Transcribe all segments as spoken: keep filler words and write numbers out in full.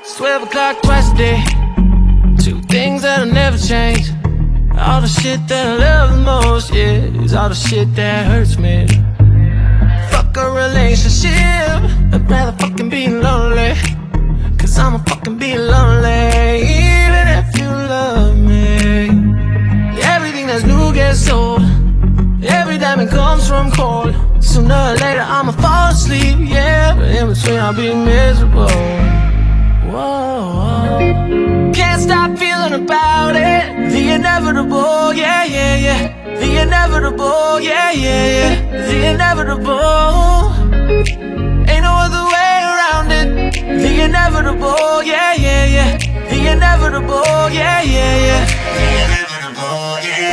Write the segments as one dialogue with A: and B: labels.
A: twelve o'clock twice a day. Two things that'll never change. All the shit that I love the most, yeah, is all the shit that hurts me. Fuck a relationship, I'd rather fucking be lonely. Cause I'ma fucking be lonely, even if you love me. Everything that's new gets old. Every diamond comes from cold. Sooner or later I'ma fall asleep, yeah, but in between I'll be miserable. Whoa, can't stop feeling about it. The inevitable, yeah, yeah, yeah. The inevitable, yeah, yeah, yeah. The inevitable. Ain't no other way around it. The inevitable, yeah, yeah, yeah. The inevitable, yeah, yeah, yeah. The inevitble, yeah.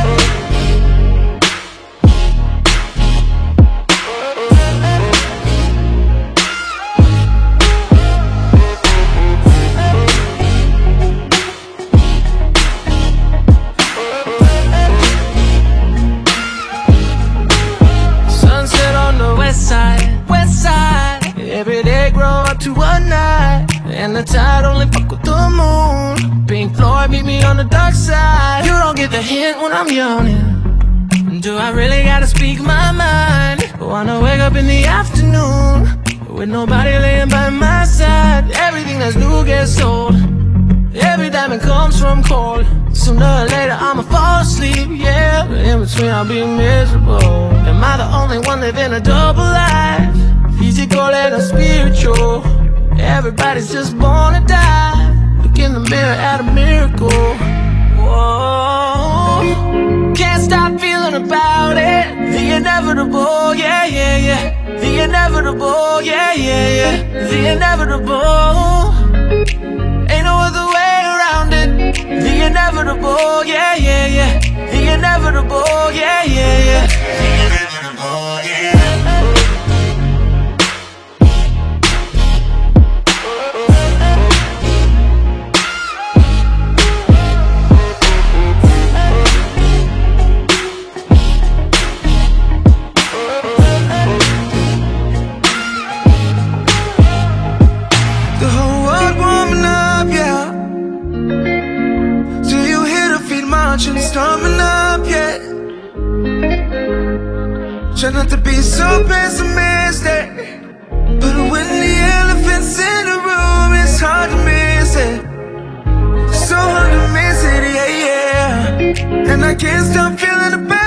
A: Every day grow up to a night, and the tide only fuck with the moon. Pink Floyd meet me on the dark side. You don't get the hint when I'm yawning. Do I really gotta speak my mind? Wanna wake up in the afternoon with nobody laying by my side. Everything that's new gets old. Every diamond comes from cold. Sooner or later I'ma fall asleep, yeah, but in between I'll be miserable. Am I the only one living a double life? Physical and spiritual. Everybody's just born to die. Look in the mirror at a miracle. Whoa, can't stop feeling about it. The inevitable, yeah, yeah, yeah. The inevitable, yeah, yeah, yeah. The inevitable. Ain't no other way around it. The inevitable, yeah, yeah, yeah. The inevitable, yeah, yeah, yeah. The inevitable, yeah. Coming up yet? Try not to be so pessimistic, but when the elephant's in the room, it's hard to miss it. So hard to miss it, yeah, yeah. And I can't stop feeling the pain.